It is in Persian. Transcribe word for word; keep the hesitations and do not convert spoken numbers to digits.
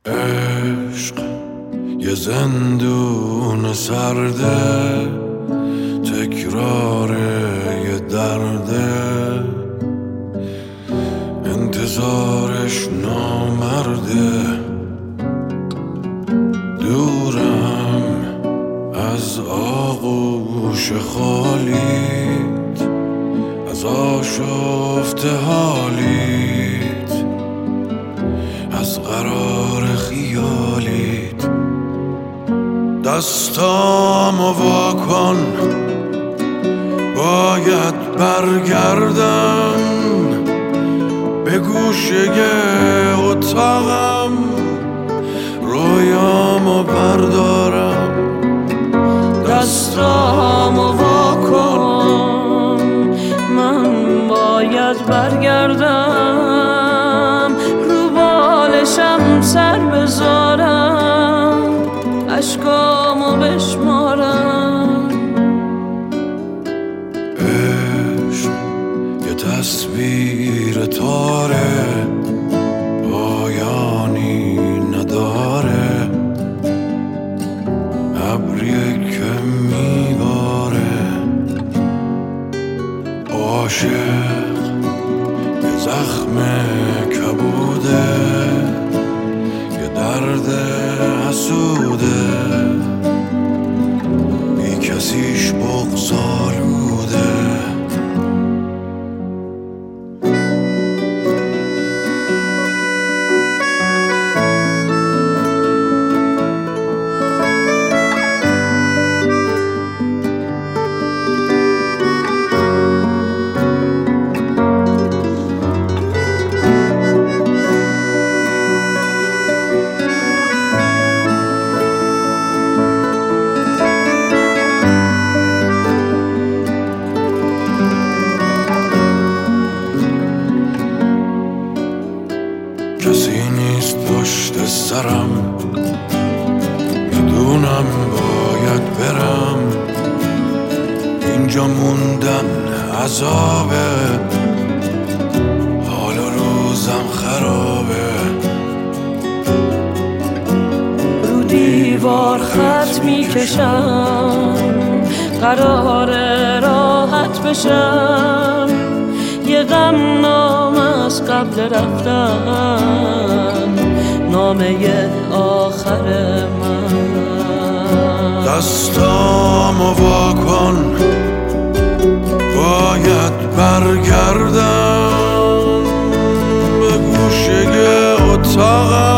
عشق یه زندون سرده، تکرار یه درده، انتظارش نامرده. دورم از آغوش خالیت، از آشفته حالیت، از قرار خیالیت. دستامو وا کن، باید برگردم به گوشه اتاقم، رویامو بردارم. دستامو وا کن، من باید برگردم، رو بالشم سر بذارم، اشکامو بشمارم. عشق یه تصویر تاره، پایانی نداره، ابریه که میباره. عاشق یه زخم کبوده، یه درد حسوده، بی کسیش بغض‌آلوده. کسی نیست پشت سرم، میدونم باید برم، اینجا موندن عذابه، حال و روزم خرابه. رو دیوار خط میکشم، قراره راحت بشم، یه غم نام از قبل رفتن، نامه آخر من. دستامو وا کن، باید برگردم به گوشه اتاقم،